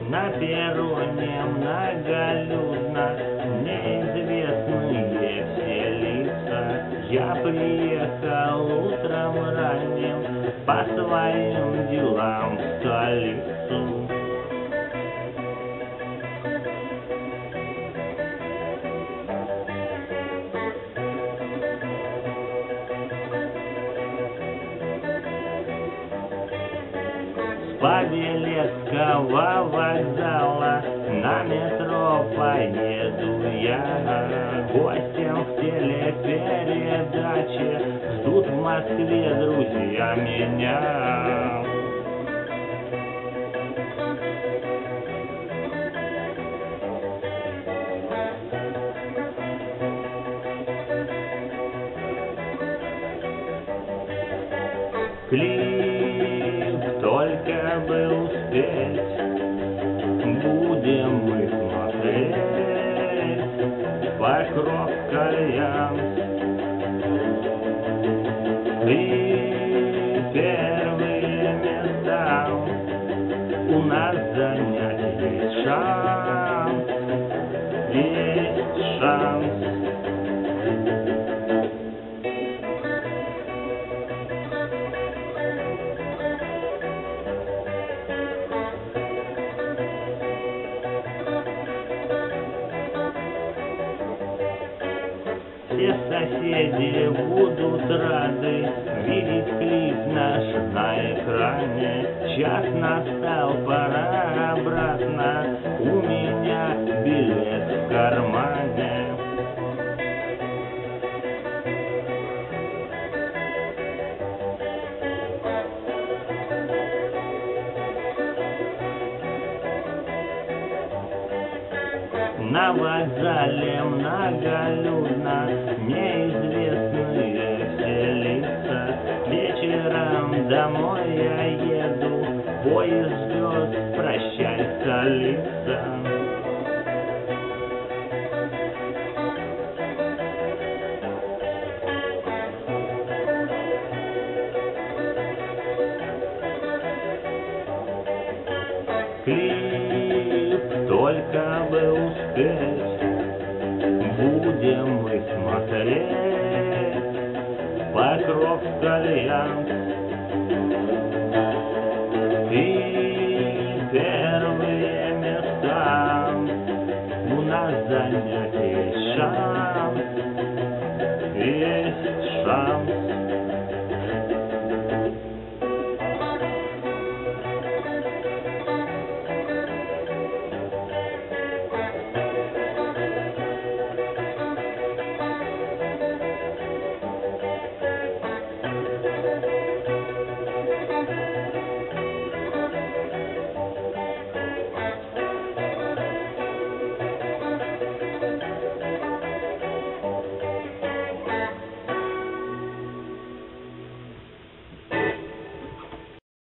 На перроне многолюдно, неизвестные все лица. Я приехал утром ранним по своим делам в столицу. С Павелецкого вокзала на метро поеду я. Гостем в телепередаче ждут в Москве друзья меня. Клип только бы успеть, будем мы смотреть Покров, Кальянс. И первые места у нас занять есть шанс, есть шанс. Все соседи будут рады видеть клип наш на экране. Час настал, пора обратно, у меня билет в кармане. На вокзале многолюдно, неизвестные все лица. Вечером домой я еду, поезд ждет, прощай, столица. Клип только бы успеть, будем мы смотреть Покров, Кальянс. И первые места у нас занять есть шанс, есть шанс.